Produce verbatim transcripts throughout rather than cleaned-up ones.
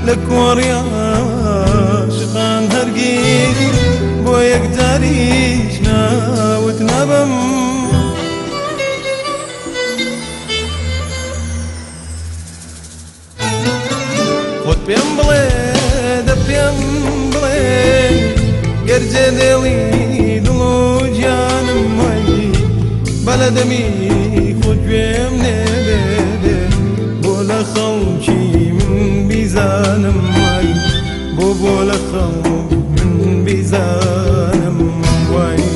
لكوريا شقان هرقيد بو يقدريش ناوت نبم خود بيم بلد بيم بلد قرجة ديلي دلو جانم مي بلدمي خود بيم نبد بولا خوشي من بيزانم مي بو بولا خوش من بيزانم مي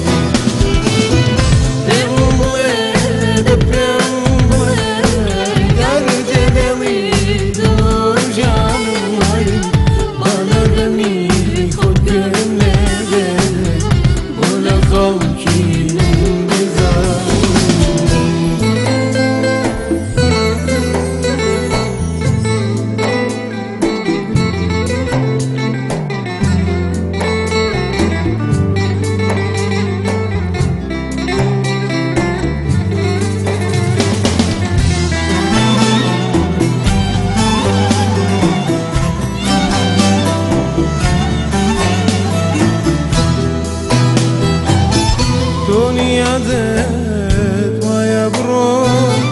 دنيا زت ويا برو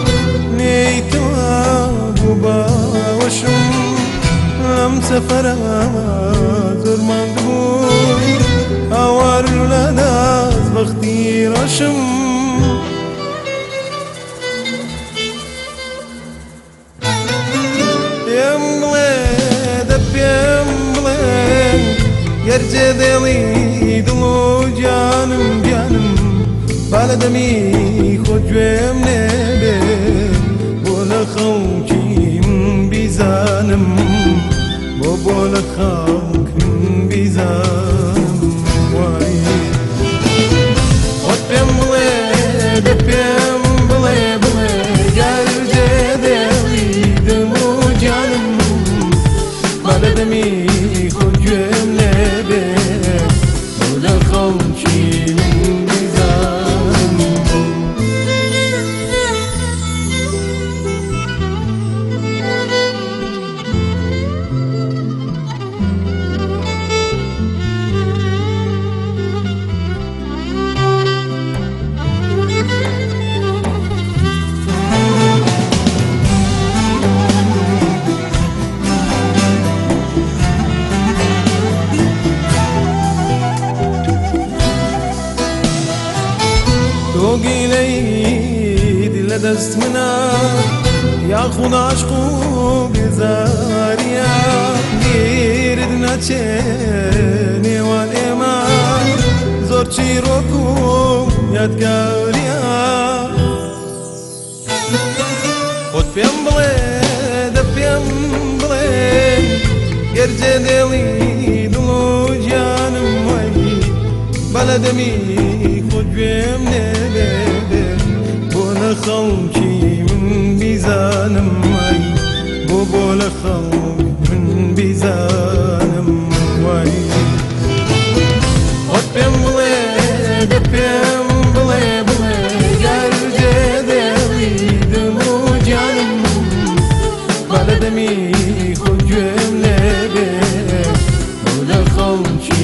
نيتوا بوبا وشم ام سفرا زور مقبول اوار لناس بختي رشم يم بلاد بيم بلاد يرجع دلي دلو جانم جانم بلدمي خود جویم نبه بولا خوکی من بیزانم بو بولا خوک من بیزانم وای خود بیم بله دپیم بله بله گرجه دلی دلو جانم بلدمي خود جویم نبه بولا خوکی من توقي لي دل دست منا يا خود عشقو بزاريا گیردنا چه وان اما زور چی روکو یادگاریا خود پیم بله دپیم بله گرجه دلی دلو جانم وی بلدمی خود بیم نبه بولا خوشی من بیزانم وی بو بولا خوش من بیزانم وی خود بیم بله دپیم بله بله گرجه دلی دلو جانم بلدمی خود بیم نبه بولا خوشی